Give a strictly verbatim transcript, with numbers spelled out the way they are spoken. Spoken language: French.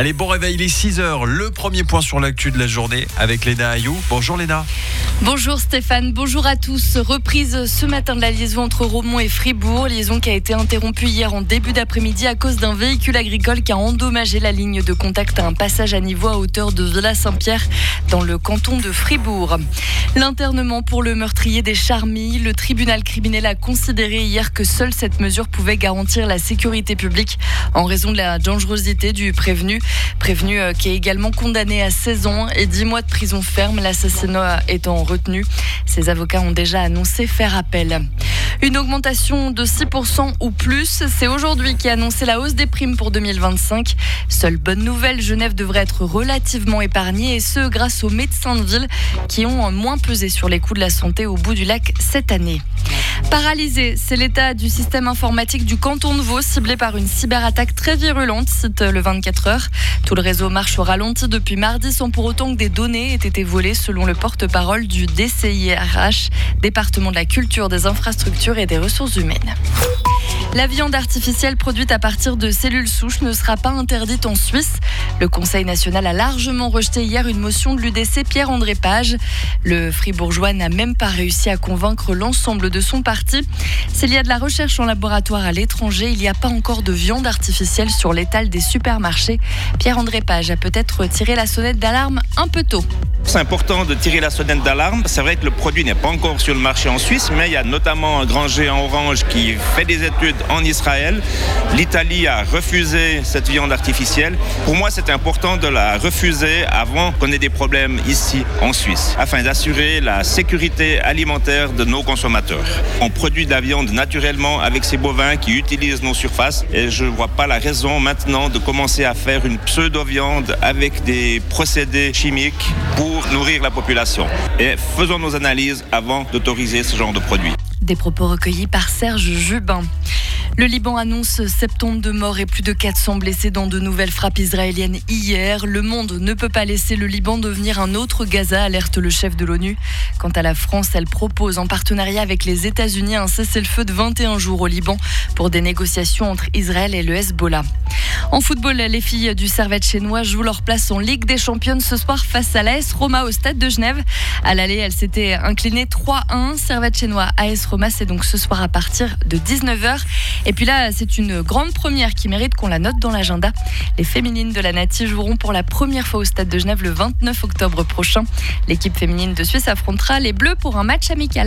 Allez, bon réveil, il est six heures. Le premier point sur l'actu de la journée avec Léna Ayou. Bonjour Léna. Bonjour Stéphane, bonjour à tous. Reprise ce matin de la liaison entre Romont et Fribourg. Liaison qui a été interrompue hier en début d'après-midi à cause d'un véhicule agricole qui a endommagé la ligne de contact à un passage à niveau à hauteur de Villa-Saint-Pierre dans le canton de Fribourg. L'internement pour le meurtrier des Charmilles. Le tribunal criminel a considéré hier que seule cette mesure pouvait garantir la sécurité publique en raison de la dangerosité du prévenu. Prévenu qui est également condamné à seize ans et dix mois de prison ferme, l'assassinat étant retenu. Ses avocats ont déjà annoncé faire appel. Une augmentation de six pour cent ou plus, c'est aujourd'hui qui a annoncé la hausse des primes pour deux mille vingt-cinq. Seule bonne nouvelle, Genève devrait être relativement épargnée et ce grâce aux médecins de ville qui ont moins pesé sur les coûts de la santé au bout du lac cette année. Paralysé, c'est l'état du système informatique du canton de Vaud, ciblé par une cyberattaque très virulente, cite le vingt-quatre heures. Tout le réseau marche au ralenti depuis mardi sans pour autant que des données aient été volées, selon le porte-parole du D C I R H, département de la culture, des infrastructures et des ressources humaines. La viande artificielle produite à partir de cellules souches ne sera pas interdite en Suisse. Le Conseil national a largement rejeté hier une motion de l'U D C Pierre-André Page. Le Fribourgeois n'a même pas réussi à convaincre l'ensemble de son parti. S'il y a de la recherche en laboratoire à l'étranger, il n'y a pas encore de viande artificielle sur l'étal des supermarchés. Pierre-André Page a peut-être tiré la sonnette d'alarme un peu tôt. C'est important de tirer la sonnette d'alarme. C'est vrai que le produit n'est pas encore sur le marché en Suisse, mais il y a notamment un grand géant orange qui fait des études en Israël. L'Italie a refusé cette viande artificielle. Pour moi, c'est important de la refuser avant qu'on ait des problèmes ici en Suisse, afin d'assurer la sécurité alimentaire de nos consommateurs. On produit de la viande naturellement avec ces bovins qui utilisent nos surfaces et je ne vois pas la raison maintenant de commencer à faire une pseudo-viande avec des procédés chimiques pour nourrir la population. Et faisons nos analyses avant d'autoriser ce genre de produits. Des propos recueillis par Serge Jubin. Le Liban annonce soixante-douze morts et plus de quatre cents blessés dans de nouvelles frappes israéliennes hier. Le monde ne peut pas laisser le Liban devenir un autre Gaza, alerte le chef de l'ONU. Quant à la France, elle propose en partenariat avec les États-Unis un cessez-le-feu de vingt et un jours au Liban pour des négociations entre Israël et le Hezbollah. En football, les filles du Servette chinois jouent leur place en Ligue des Champions ce soir face à l'A S Roma au stade de Genève. À l'aller, elle s'était inclinée trois un. Servette chinois A S Roma, c'est donc ce soir à partir de dix-neuf heures. Et puis là, c'est une grande première qui mérite qu'on la note dans l'agenda. Les féminines de la Nati joueront pour la première fois au stade de Genève le vingt-neuf octobre prochain. L'équipe féminine de Suisse affrontera les Bleus pour un match amical.